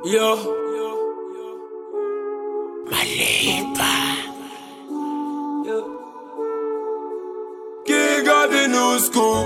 Yo, Malipa. King of the new school.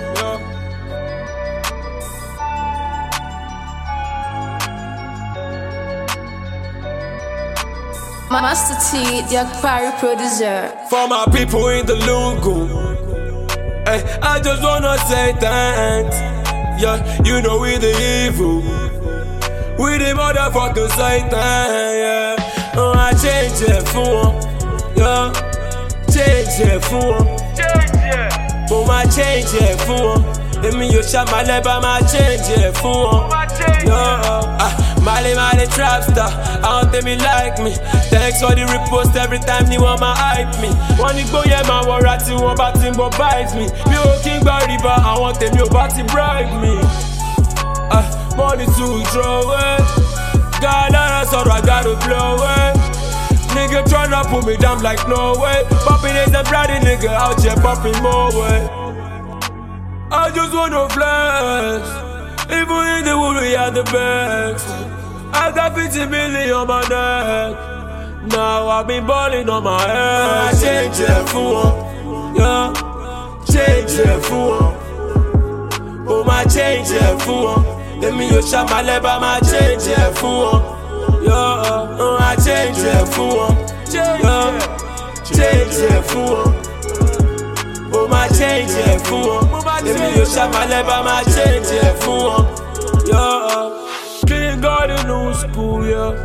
Master T, the Akpari producer. For my people in the Lungu, hey, I just wanna say thanks. Yeah, you know we the evil, we the motherfucking Satan. Yeah, oh, I change it for, yeah, change it for, oh, I change it for. Let me you shot my lip, I change it for, yeah. Mali trap star, I don't think me like me. Thanks for the repost every time you want my hype me. One go yeah my war at you one batting but bite me. Me king by river, I want them your batting bribe me. Money to throw away. God that's all I gotta blow away. Nigga tryna put me down like no way. Popping is a bloody nigga out here popping more way. I just wanna flex. Even in the wood we are the best. I got 50 million on my neck. Now I've been balling on my head. I change it for, yeah, change it for. Oh, my change it for. Let me you shot my lip, I change it for, yeah. Oh, I change it for, yeah, change it for. Oh, my change it for. Let me you shot my lip, I change it for, yeah. King of the new school, yeah.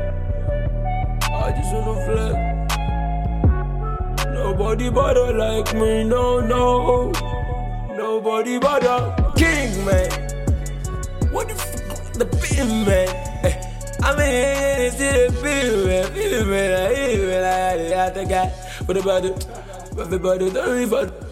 I just wanna flex. Nobody bother like me, no. Nobody bother. King, man. What the fuck? The beat, man. I mean, it's the beat, man. I got the guy. What about it? Everybody, don't even.